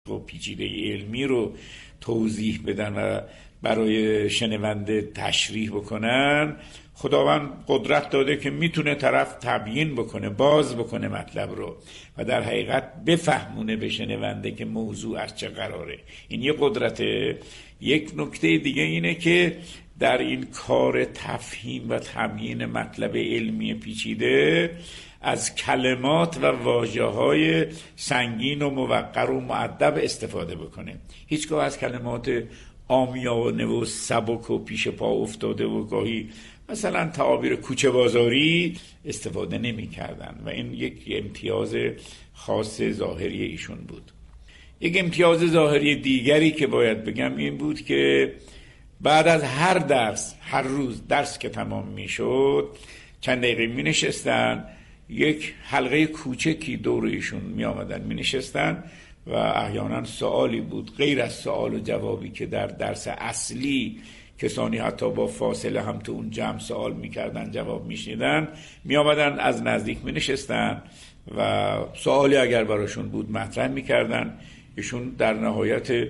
و پیچیده علمی رو توضیح بدن و برای شنونده تشریح بکنن، خداوند قدرت داده که میتونه طرف تبیین بکنه، باز بکنه مطلب رو و در حقیقت بفهمونه به شنونده که موضوع از چه قراره. این یه قدرته. یک نکته دیگه اینه که در این کار تفهیم و تبیین مطلب علمی پیچیده از کلمات و واژه‌های سنگین و موقر و مؤدب استفاده بکنه. هیچگاه از کلمات عامیانه و سبک و پیش پا افتاده و گاهی مثلا تعابیر کوچه بازاری استفاده نمی کردن و این یک امتیاز خاص ظاهری ایشون بود. یک امتیاز ظاهری دیگری که باید بگم این بود که بعد از هر درس، هر روز درس که تمام می شد، چند دقیقه می نشستن، یک حلقه کوچکی دور ایشون می آمدن می نشستن و احیانا سوالی بود غیر از سوال و جوابی که در درس اصلی کسانی حتی با فاصله هم تو اون جمع سوال میکردن جواب میشنیدن، می آمدن از نزدیک می نشستن و سوالی اگر براشون بود مطرح میکردن. ایشون در نهایت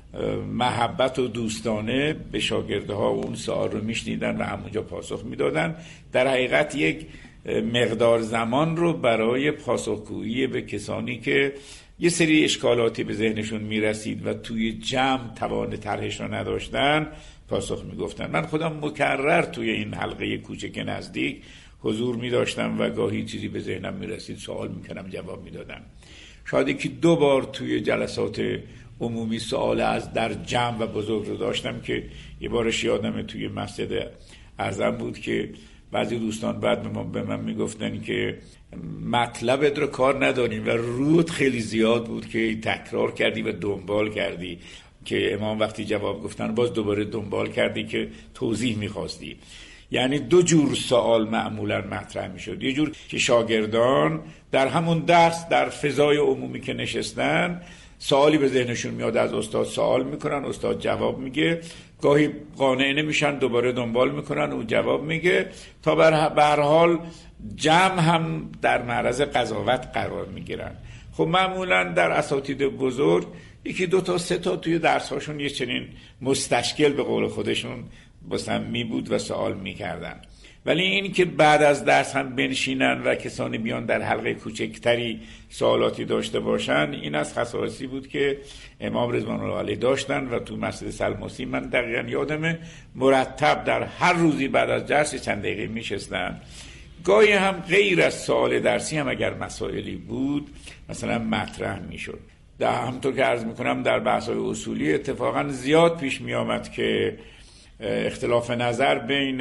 محبت و دوستانه به شاگردها اون سوال رو میشنیدن و همونجا پاسخ میدادن. در حقیقت یک مقدار زمان رو برای پاسخگویی به کسانی که یه سری اشکالاتی به ذهنشون میرسید و توی جمع توان طرحش رو نداشتن پاسخ میگفتن. من خودم مکرر توی این حلقه کوچک نزدیک حضور میداشتم و گاهی چیزی به ذهنم میرسید سوال میکنم جواب میدادم. شاید یکی 2 بار توی جلسات عمومی سوال از در جمع و بزرگ رو داشتم که یه بارش یادمه توی مسجد اعظم بود که بعضی دوستان بعد به من میگفتن که مطلبت رو کار نداریم و رود خیلی زیاد بود که تکرار کردی و دنبال کردی که امام وقتی جواب گفتن باز دوباره دنبال کردی که توضیح میخواستی. یعنی 2 جور سوال معمولا مطرح میشد. یه جور که شاگردان در همون درس در فضای عمومی که نشستن سوالی به ذهنشون میاد، از استاد سوال میکنن، استاد جواب میگه، گاهی قانع نمیشن دوباره دنبال میکنن، او جواب میگه، تا به هر حال جمع هم در معرض قضاوت قرار میگیرن. خب معمولا در اساتید بزرگ 1 2 تا 3 تا توی درس هاشون یه چنین مستشکل به قول خودشون بسن می بود و سوال میکردن. ولی این که بعد از درس هم بنشینن و کسانی بیان در حلقه کوچکتری سوالاتی داشته باشن، این از خصائصی بود که امام رضوان الله علیه داشتن و تو مسجد سلماسی من دقیقا یادمه مرتب در هر روزی بعد از درس چند دقیقه میشستن. گاهی هم غیر از سوال درسی هم اگر مسائلی بود مثلا مطرح میشد. همونطور که عرض میکنم در بحث‌های اصولی اتفاقا زیاد پیش میامد که اختلاف نظر بین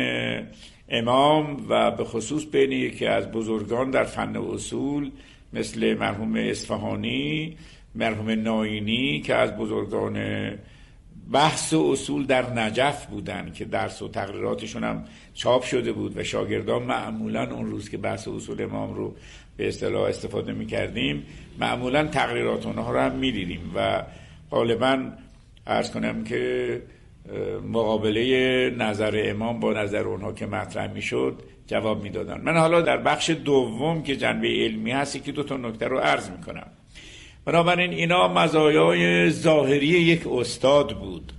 امام و به خصوص بین یکی از بزرگان در فن اصول مثل مرحوم اصفهانی، مرحوم ناینی که از بزرگان بحث و اصول در نجف بودن که درس و تقریراتشون هم چاپ شده بود و شاگردان معمولا اون روز که بحث اصول امام رو به اصطلاح استفاده می‌کردیم معمولا تقریرات اونها رو هم می‌دیدیم و غالباً عرض کنم که مقابله نظر امام با نظر اونها که مطرح میشد جواب میدادن. من حالا در بخش دوم که جنبه علمی هستی که 2 تا نکته رو عرض میکنم. بنابراین اینا مزایای ظاهری یک استاد بود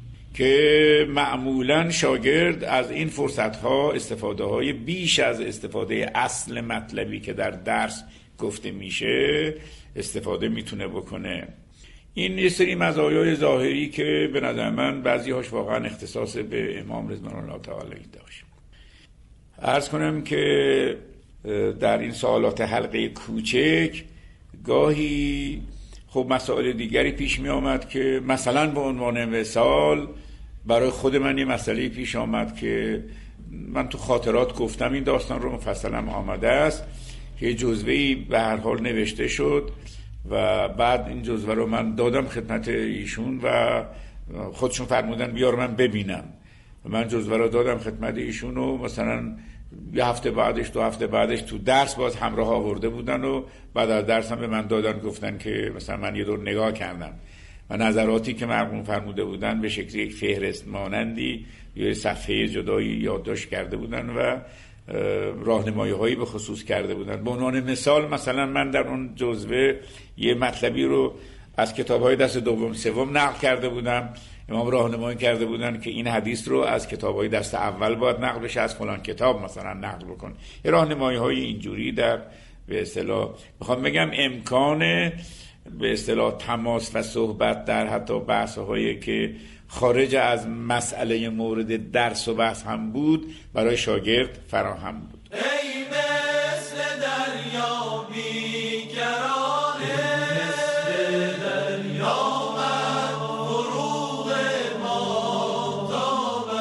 که معمولا شاگرد از این فرصتها استفاده های بیش از استفاده اصل مطلبی که در درس گفته میشه استفاده میتونه بکنه. این یه سری مزایای ظاهری که به نظر من بعضی هاش واقعا اختصاص به امام رضوان الله تعالی داشت. عرض کنم که در این سوالات حلقه کوچک گاهی خب مسائل دیگری پیش می آمد که مثلا به عنوان مثال برای خود من یه مسئله پیش آمد که من تو خاطرات گفتم، این داستان رو مفصلا آمده است که جزوه‌ای به هر حال نوشته شد و بعد این جزوه رو من دادم خدمت ایشون و خودشون فرمودن بیار من ببینم و من جزوه رو دادم خدمت ایشون و مثلا 1 هفته بعدش 2 هفته بعدش تو درس باز همراه آورده بودن و بعد از درس هم به من دادن، گفتن که مثلا من یه دور نگاه کردم و نظراتی که مرحوم فرموده بودن به شکل یک فهرست مانندی یه صفحه جدایی یادداشت کرده بودن و راهنمایی هایی به خصوص کرده بودن. به عنوان مثال مثلا من در اون جزوه یه مطلبی رو از کتاب‌های دست دوم سوم نقل کرده بودم. امام راهنمایی کرده بودن که این حدیث رو از کتاب‌های دست اول باید نقل بشه، از فلان کتاب مثلا نقل بکن. راهنمایی‌های اینجوری در به اصطلاح میخوام بگم امکان به اصطلاح تماس و صحبت در حتی بحث‌هایی که خارج از مسئله مورد درس و بحث هم بود برای شاگرد فراهم بود. ای مثل دریا بی‌قراره، مثل دریا فروغ ماهتاب،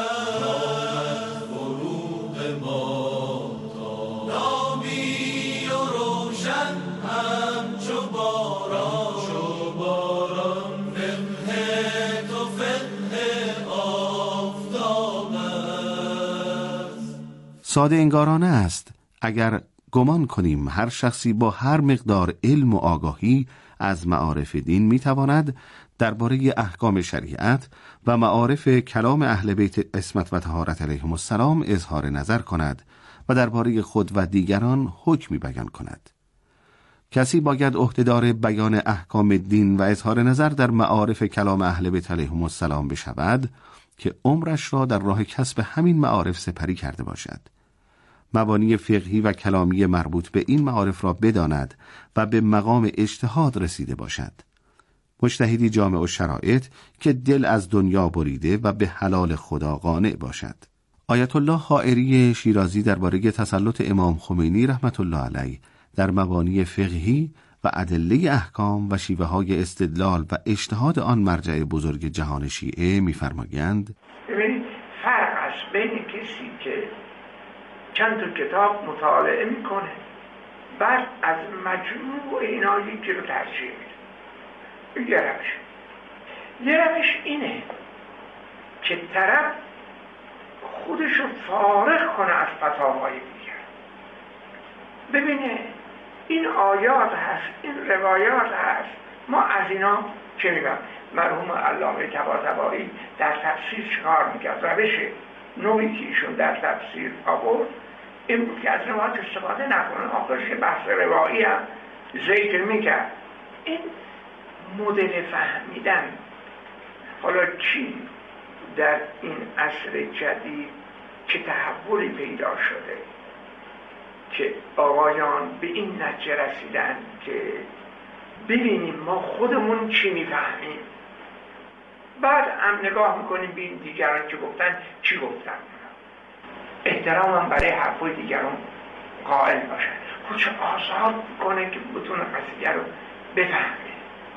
فروغ ماهتاب، نامی و روشن همچو باران، چو باران فقه تو فقه آفتاب است. ساده انگارانه است اگر گمان کنیم هر شخصی با هر مقدار علم و آگاهی از معارف دین میتواند درباره احکام شریعت و معارف کلام اهل بیت عصمت و طهارت علیهم السلام اظهار نظر کند و درباره خود و دیگران حکمی بیان کند. کسی باید عهدهدار بیان احکام دین و اظهار نظر در معارف کلام اهل بیت علیهم السلام بشود که عمرش را در راه کسب همین معارف سپری کرده باشد، مبانی فقهی و کلامی مربوط به این معارف را بداند و به مقام اجتهاد رسیده باشد. مجتهدی جامع الشرایط که دل از دنیا بریده و به حلال خدا قانع باشد. آیت الله حائری شیرازی درباره تسلط امام خمینی رحمت الله علیه در مبانی فقهی و ادله احکام و شیوه‌های استدلال و اجتهاد آن مرجع بزرگ جهان شیعه می‌فرمایند: ببینید فرق است بین کسی که چند تا کتاب مطالعه میکنه بعد از مجموع اینا یکی رو ترجیح میده. یه روش اینه که طرف خودشو فارغ کنه از فتاوای دیگر، ببینه این آیات هست، این روایات هست، ما از اینا چه میگم. مرحوم علامه طباطبایی در تفسیر چکار میکرد؟ روش نوعی که ایشون در تفسیر آورد این بود که از روایات استفاده نکنه، آخرش بحث روایی هم ذکر میکرد. این مدل فهمیدن حالا چی در این عصر جدید چه تحولی پیدا شده که آقایان به این نتیجه رسیدن که ببینیم ما خودمون چی میفهمیم، بعد هم نگاه میکنیم ببینیم دیگران که گفتن چی گفتن، احترام هم برای حرفای دیگران قائل باشن، خودشو آزاد کنه که بتونه قضیه رو بفهمه.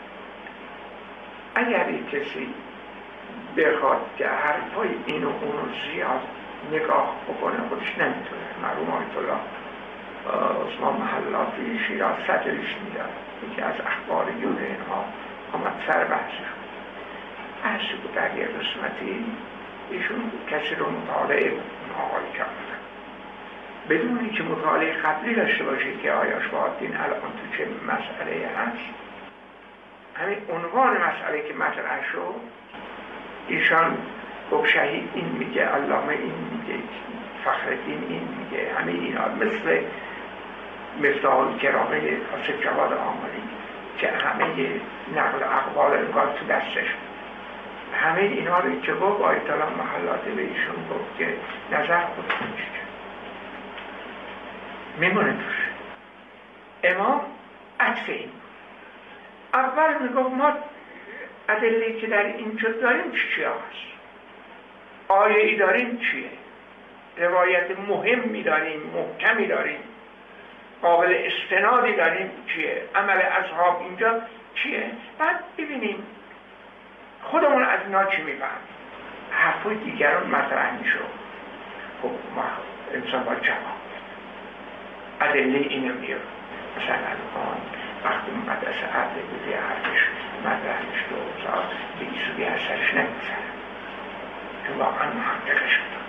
اگر یک کسی بخواد که حرفای اینو اونو زیاد نگاه بکنه خودش نمیتونه. مرحوم آیت الله عثمان محلاتی شیراز صدرش میداد، یکی از اخباریون اینها آمد سر بحثش عرضی بود در یه قسمتی ایشون کسی رو مطالعه آقای کردن بدون اینکه مطالعه قبلی داشته باشید که آیا شبهات دین الان تو چه مسئله هست. همین عنوان مسئله که مطرح شد ایشان گفت شهید این میگه، علامه این میگه، فخرالدین این میگه، همه اینا مثل مفتاح الکرامه آصف جواد آملی که همه نقل اقوال انگار تو دستش، همه اینا رو که گفت آیت الله محلاتی به ایشون گفت که نظر خودتون چیه میمونه توش. امام عکس این اول میگفت ما ادله‌ای که در اینجا داریم چیه هست، آیه ای داریم چیه، روایت مهمی داریم، محکمی داریم، قابل استنادی داریم چیه، عمل اصحاب اینجا چیه، بعد ببینیم خودمون از اینا چی میفهمیم. حرفای دیگران مطرح میشه، خب ما انسان باید جواب ادله اینو میاره. مثلا الان وقتی مدرسه عقل بودی حرفش مطرح میشه و زاد به ایسوی اثرش نمیزنه چون واقعا محققش بود،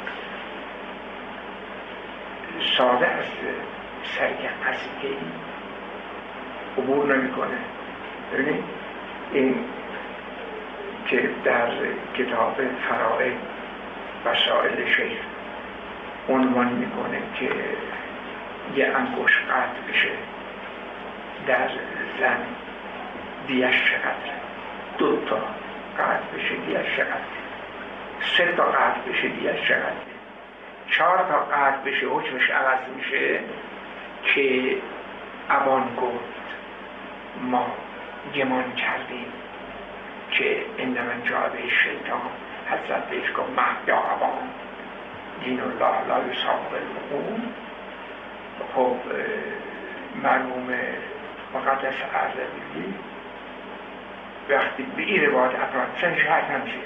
ساده از سرگ قصیده این عبور نمیکنه. ببینید این که در کتاب فرائض وسائل شیخ عنوان میکنه که یه انگشت قطع بشه در زن دیش چقدره، 2 تا قطع بشه دیش چقدره، 3 تا قطع بشه دیش چقدره، 4 تا قطع بشه حکمش عوض میشه که ابان گفت ما گمان کردیم که انما جاده شیطان، حضرت بهش گفت مهیا ابان دین الله لا یساق العقول. خب مرحوم مقدس اردبیلی وقتی به این روایت افراد سنش حد نمیشه،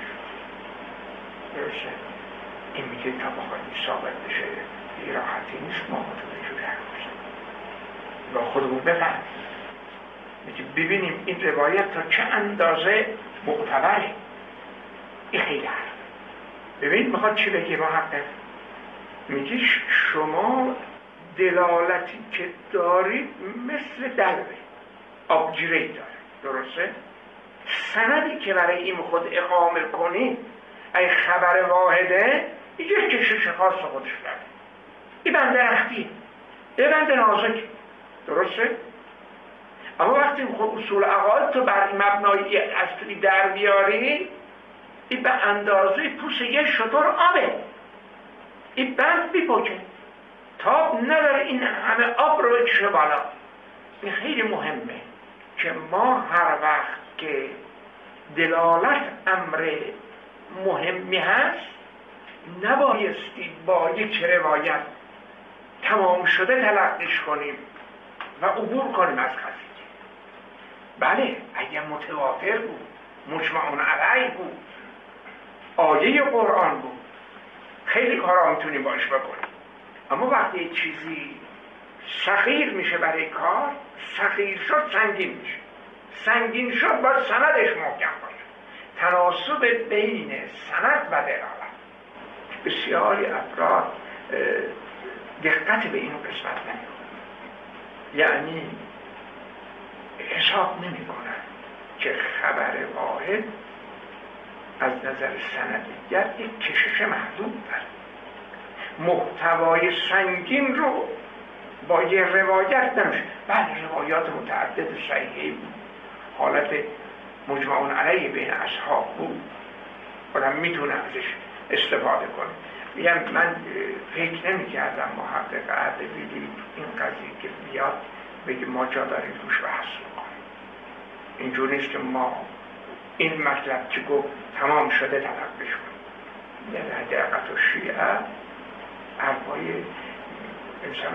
درسته این میگه تا بخواهی ثابت بشه این راحتی نیست، ما متوجه هست با خودمون بفهم میگه ببینیم این روایت تا چه اندازه معتبره. این خیلی حرف ببین میخواد چی بگه محقق، میگه شما دلالتی که دارید مثل دلوه آبجیره داره، درسته؟ سندی که برای این خود اقامه کنید ای خبر واحده یک کشش خاص خودش داره. این بنده رختیه، این بنده نازک، درسته؟ اما وقتی خود اصول عقاید تو بر مبنای اصلی در بیاری، این به اندازه پوست یه شتر آبه، این بند بیپوچه، تاب نداره این همه آب رو بکشه بالا. این خیلی مهمه که ما هر وقت که دلالت امر مهمی هست نبایستی با یک روایت تمام شده تلقیش کنیم و عبور کنیم از قضیه. بله اگه متواتر بود، مجمعون علیه بود، آیه قرآن بود، خیلی کارا میتونیم باش بکنیم. اما وقتی چیزی سخیر میشه برای کار، سخیر شد سنگین میشه، سنگین شد باید سندش محکم باشه، تناسب بین سند و دلالت. بسیاری افراد دقت به این قسمت نمیکنن، یعنی حساب نمی کنن که خبر واحد از نظر سندیت یک کشش محدود داره. محتوای سنگین رو با یه روایت نمیشه. بله روایات متعدد صحیحی بود، حالت مجمعون علیه بین اصحاب بود، آدم میتونه ازش استفاده کنه. میگم من فکر نمی کردم محقق اردبیلی این قضیه که بیاد بگه ما جا داریم روش بحث میکنیم. اینجور نیست که ما این مطلب که گفت تمام شده تلقیش کنیم. یعنی حدیقت و شیعه حرفای انسان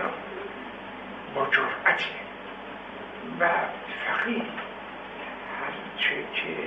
با جرأتیه و فقیه هرچه که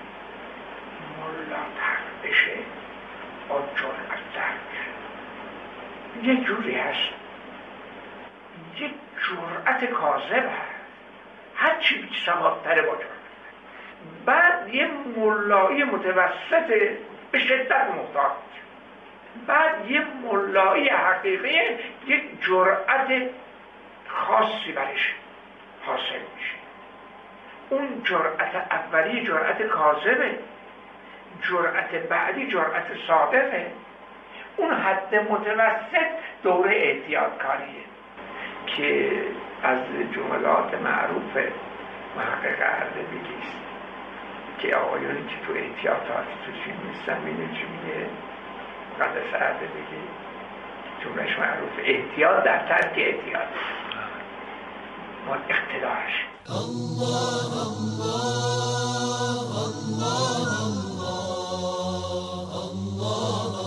ملاتر بشه با جرأت در بشه. یک جوری هست، یک جرأت کاذب هست، هرچی بی سوادتره با جرأت. بعد یه ملایی متوسط به شدت محتاط، بعد یه ملایی حقیقی یک جرأت خاصی برش حاصل میشه. اون جرأت اولی جرأت کاذبه، جرأت بعدی جرأت صادقه، اون حد متوسط دوره احتیاط کاریه که از جملات معروف محقق اردبیلی است که آقایانی که تو احتیاطات تو چی نیستن میدونی چی میگه؟ مقدس اردبیلی جملهش معروف، احتیاط در ترک احتیاط ما اقتدارش. الله الله الله الله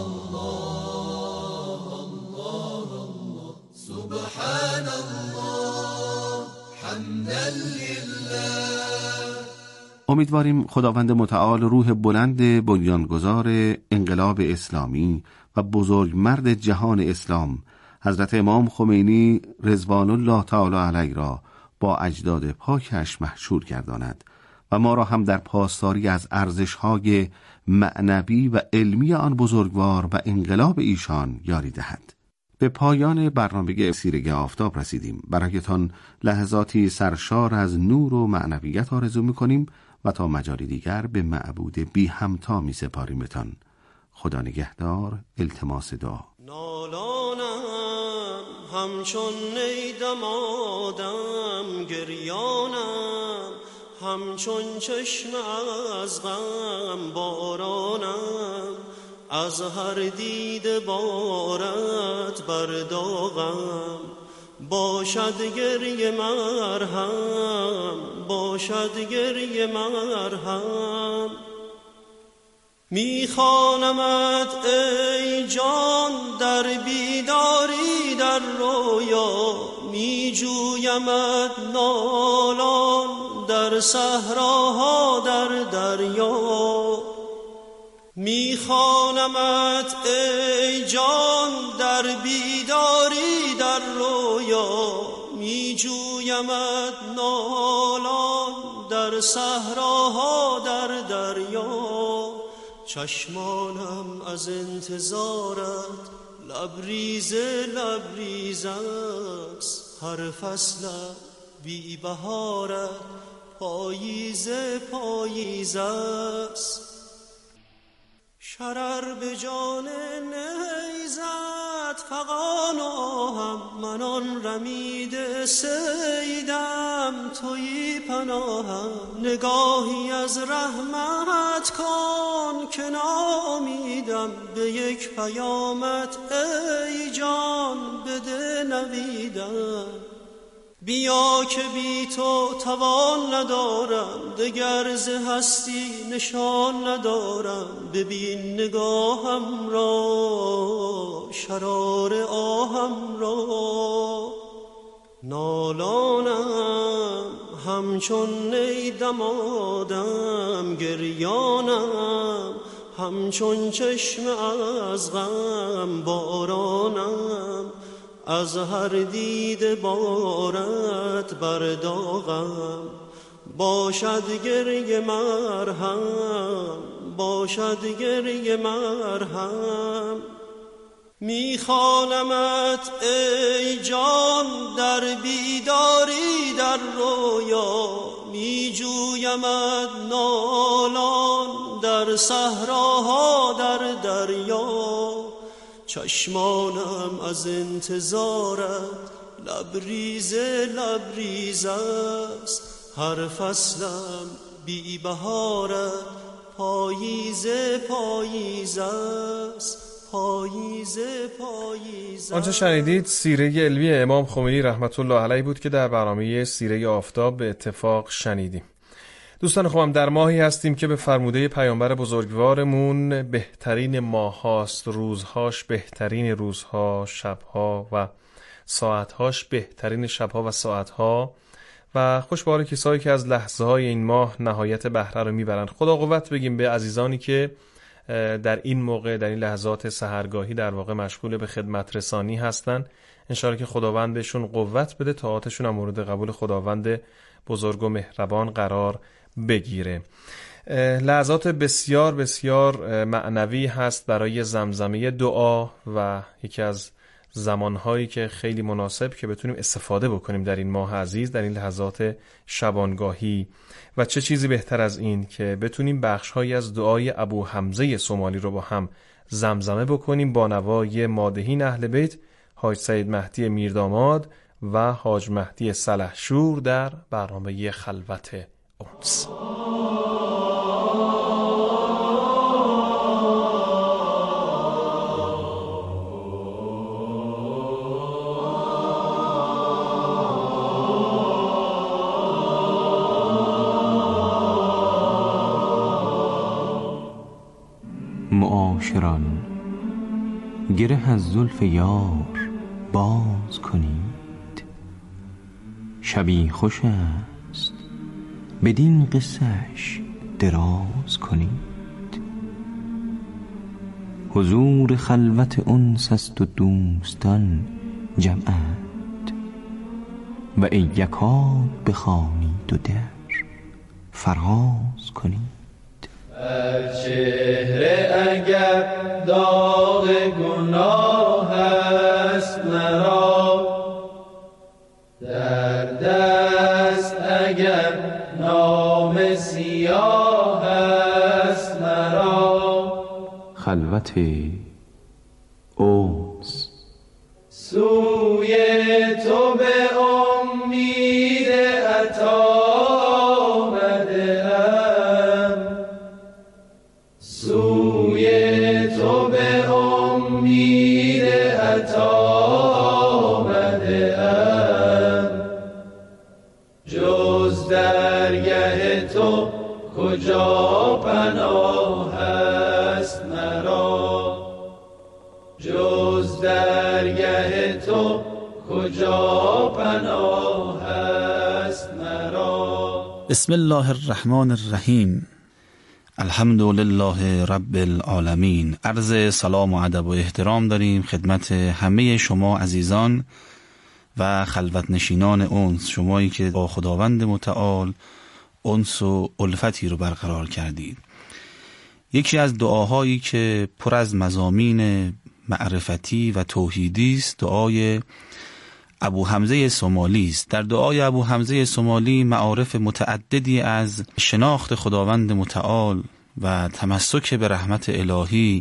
الله الله سبحان الله حمدا لله. امیدواریم خداوند متعال روح بلند بنیانگذار انقلاب اسلامی و بزرگمرد جهان اسلام حضرت امام خمینی رضوان الله تعالی علیه را با اجداد پاکش محشور گرداند و ما را هم در پاسداری از ارزش‌های معنوی و علمی آن بزرگوار و انقلاب ایشان یاری دهد. به پایان برنامه سیرگی آفتاب رسیدیم. برایتان لحظاتی سرشار از نور و معنویت آرزو می‌کنیم و تا مجالی دیگر به معبود بی همتا می سپاریمتان. خدا نگهدار. التماس دعا. نالانم همچون نیدم آدم، گریانم همچون چشم از غم بارانم، از هر دیده بارت بر داغم. باشد گریه مرهم، باشد گریه مرهم. میخوانمت ای جان در بیداری در رویا، میجویمت نالان در صحراها در دریا. میخوانمت ای جان در بیداری در رویا، میجویمت نالان در صحراها در دریا. چشمانم از انتظارت لبریز لبریز است، هر فصل بی بهارت پاییز پاییز است. شرر به جان نیزت فغان آهم، من آن رمیده صیدم تویی پناهم. نگاهی از رحمت کن که ناامیدم، به یک پیامت ای جان بده نویدم. بیا که بی تو توان ندارم، دگر ز هستی نشان ندارم. ببین نگاهم را، شرار آهم را. نالانم همچون نی دمادم، گریانم همچون چشم از غم بارانم. از هر دیده بارت بر داغم، باشد گریه مرهم، باشد گریه مرهم. میخوانمت ای جان در بیداری در رویا، میجویمت نالان در صحراها در دریا. چشمانم از انتظارت لبریز لبریز است، هر فصلم بی بهارت پاییز پاییز است، پاییز پاییز است. آنچه شنیدید سیره علمی امام خمینی رحمت الله علیه بود که در برنامه سیره آفتاب به اتفاق شنیدیم. دوستان خوبم، در ماهی هستیم که به فرموده پیامبر بزرگوارمون بهترین ماه هاست، روزهاش بهترین روزها، شبها و ساعتهاش بهترین شبها و ساعتها، و خوش به حال کسایی که از لحظه های این ماه نهایت بهره رو میبرن. خدا قوت بگیم به عزیزانی که در این موقع، در این لحظات سحرگاهی در واقع مشغول به خدمت رسانی هستن. انشاءالله که خداوند بهشون قوت بده، طاعتشون هم مورد قبول خداوند بزرگ و مهربان قرار بگیره. لحظات بسیار بسیار معنوی هست برای زمزمه دعا و یکی از زمانهایی که خیلی مناسب که بتونیم استفاده بکنیم در این ماه عزیز، در این لحظات شبانگاهی. و چه چیزی بهتر از این که بتونیم بخشهایی از دعای ابو حمزه سومالی رو با هم زمزمه بکنیم با نوای مادحین اهل بیت، حاج سید مهدی میرداماد و حاج مهدی سلحشور در برنامه خلوت انس. معاشران، گره از زلف یار باز کنید، شبی خوش است بدین قصه‌اش دراز کنید. حضور خلوت انس است و دوستان جمعند، و ای یکاد بخوانید و در فراز کنید. بر چهره اگر داغ گناه است مرا، در دست اگر نام سیاه است مرا، خلوت انس سوی تو به امید عطا سوی تو به امید عطا آمده ام، جز درگه تو کجا پناه است مرا، جز درگه تو کجا پناه است مرا. بسم الله الرحمن الرحیم. الحمد لله رب العالمین. عرض سلام و ادب و احترام داریم خدمت همه شما عزیزان و خلوت نشینان انس، شمایی که با خداوند متعال انس و الفتی رو برقرار کردید. یکی از دعاهایی که پر از مضامین معرفتی و توحیدی است دعای ابو حمزه سومالی است. در دعای ابو حمزه سومالی معارف متعددی از شناخت خداوند متعال و تمسک به رحمت الهی،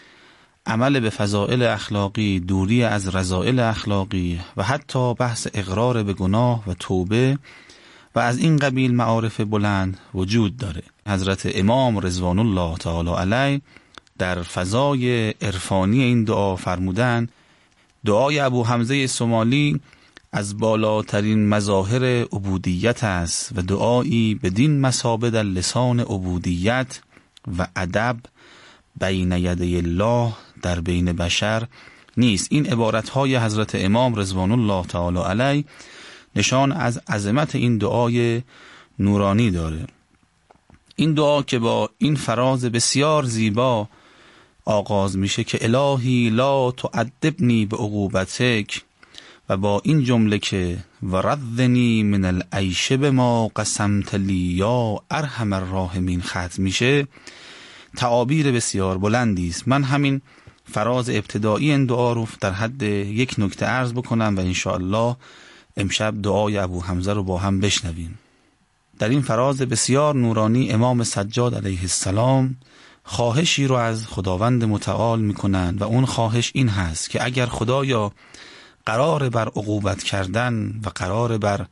عمل به فضائل اخلاقی، دوری از رذائل اخلاقی و حتی بحث اقرار به گناه و توبه و از این قبیل معارف بلند وجود داره. حضرت امام رضوان الله تعالی علیه در فضای عرفانی این دعا فرمودن دعای ابو حمزه سومالی از بالاترین مظاهر عبودیت است و دعایی بدین مثابه در لسان عبودیت و ادب بین یدی الله در بین بشر نیست. این عبارتهای حضرت امام رضوان الله تعالی علیه نشان از عظمت این دعای نورانی داره. این دعا که با این فراز بسیار زیبا آغاز میشه که الهی لا تعذبنی به عقوبتک، و با این جمله که وردنی من العیش بما قسمت لی یا ارحم الراحمین ختم میشه، تعابیر بسیار بلندی است. من همین فراز ابتدایی این دعا رو در حد یک نکته عرض بکنم و انشاءالله امشب دعای ابو حمزه رو با هم بشنویم. در این فراز بسیار نورانی امام سجاد علیه السلام خواهشی رو از خداوند متعال میکنن و اون خواهش این هست که اگر خدایا قرار بر عقوبت کردن و قرار بر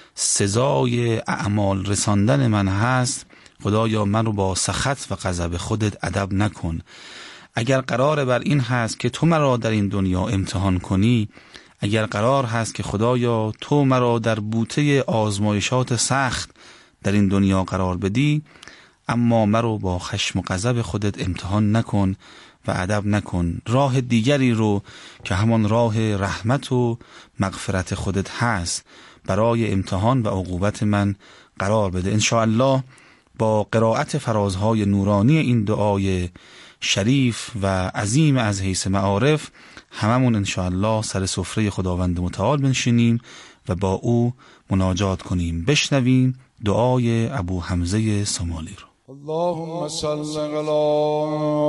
سزای اعمال رساندن من هست، خدایا من رو با سخط و غضب خودت ادب نکن. اگر قرار بر این هست که تو مرا در این دنیا امتحان کنی، اگر قرار هست که خدایا تو مرا در بوته آزمایشات سخت در این دنیا قرار بدی، اما مرا با خشم و غضب خودت امتحان نکن و ادب نکن. راه دیگری رو که همان راه رحمت و مغفرت خودت هست برای امتحان و عقوبت من قرار بده. انشاءالله با قرائت فرازهای نورانی این دعای شریف و عظیم از حیث معارف هممون انشاءالله سر سفره خداوند متعال بنشینیم و با او مناجات کنیم. بشنویم دعای ابو حمزه سومالی رو. اللهم صل علی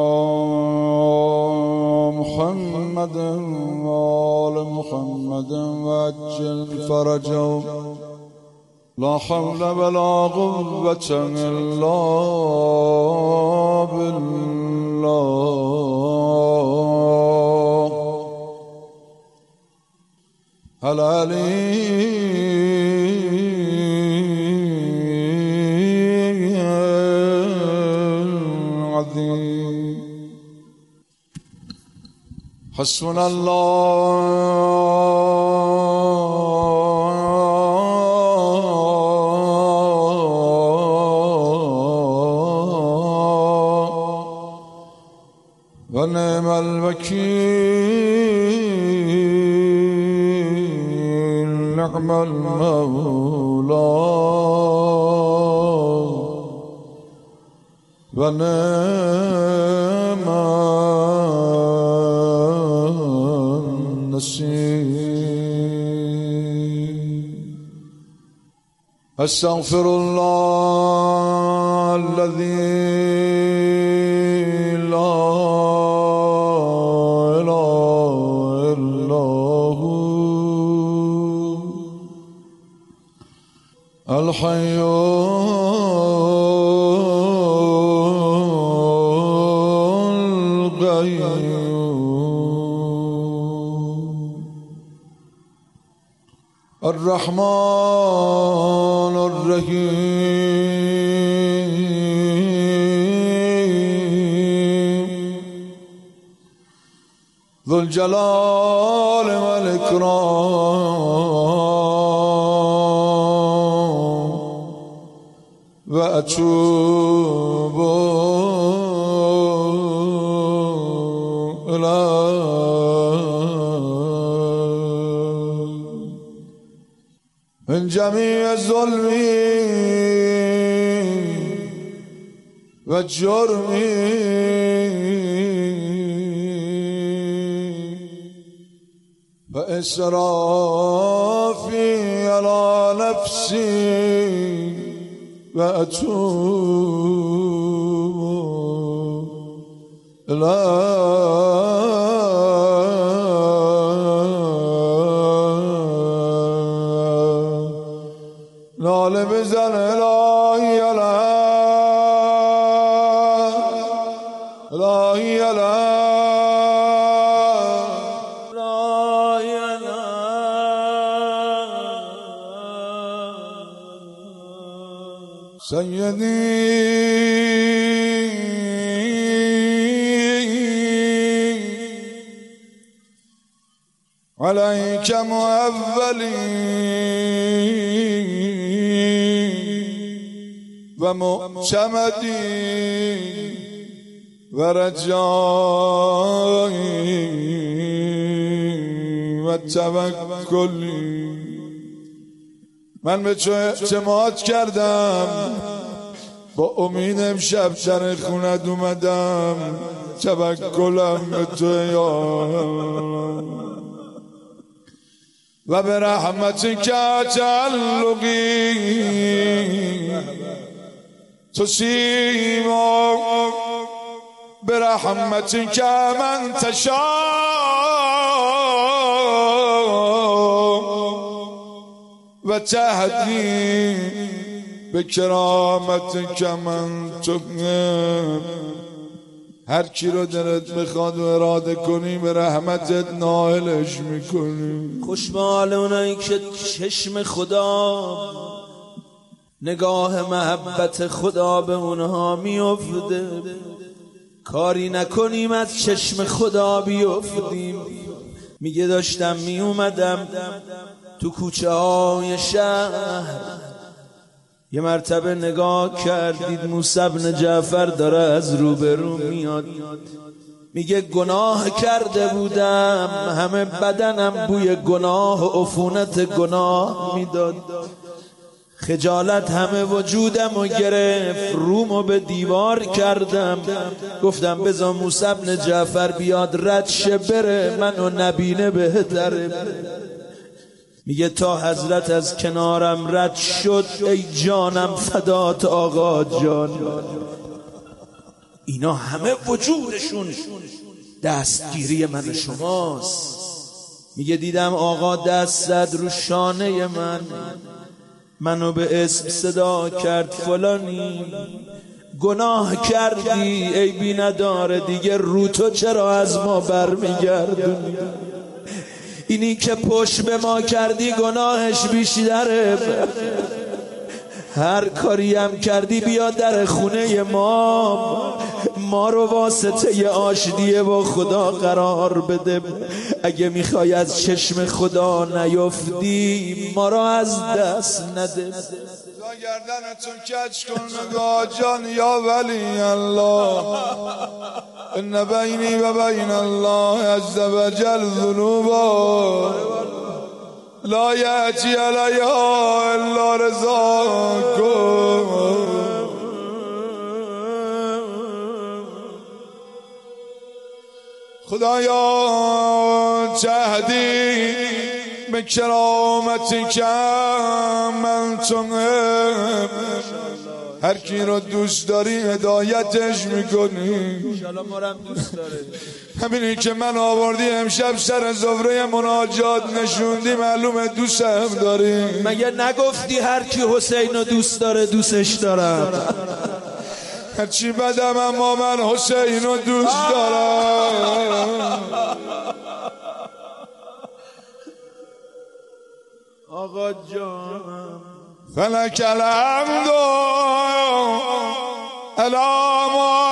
محمد و آل محمد و عجل فرجهم، لا حول ولا قوة الا بالله العلی حسبنا الله و نعم الوکیل، نعم المولا و نعم استغفر الله الذي لا اله الا هو الحي الرحمن الرحیم ذو الجلال والإكرام وأتوب من جميع الظلم والجرم وإسرافي على نفسي وأتوب نال بزن الهی الهی سیدی علیک معولی و معتمدی و رجایی و توکلی. من به تو اعتماد کردم، با امید امشب در خونت اومدم، توکلم به تو یا و به رحمتی که تعلقی تصیب به رحمتی که من تشاء و تهدی به کرامتی که من تحب. هر کی رو دلت بخواد و اراده کنی به رحمتت نائلش میکنی. خوش به حال اونایی که چشم خدا، نگاه محبت خدا به اونها میفته. کاری نکنیم از چشم خدا بیفتیم. میگه داشتم میومدم تو کوچه های شهر، یه مرتبه نگاه کردید موسی بن جعفر داره از روبرو میاد. میگه گناه کرده بودم، همه بدنم بوی گناه و عفونت گناه میداد. خجالت همه وجودم و گرفت، رومو به دیوار کردم. گفتم بذار موسی بن جعفر بیاد رد شه بره، منو نبینه بهتره. میگه تا حضرت از کنارم رد شد، ای جانم فدات آقا جان. اینا همه وجودشون دستگیری من شماست. میگه دیدم آقا دست زد رو شانه منو به اسم صدا کرد، فلانی گناه کردی ای بی نداره، دیگه رو تو چرا از ما برمیگردونی؟ اینی که پشت به ما کردی گناهش بیشتره. هر کاری هم کردی بیا در خونه ما رو واسطه آشتیه با خدا قرار بده. اگه میخوای از چشم خدا نیفتی ما رو از دست نده. گردنتون کج کن نگاه جان یا ولی الله، ان بینی و بین الله عز و جل ذنوبا لا یأتی علیها الا رضاکم. خدایا جهدی به کرامتی که من تنم، هر کی رو دوست داری هدایتش میکنی. همینی که من آوردی امشب سر زهره مناجات نشوندی، معلومه دوستم داری. مگه نگفتی هر کی حسین رو دوست داره دوستش دارم؟ هرچی بدم اما من حسین رو دوست دارم. آقا جان فلک الحمد علی ما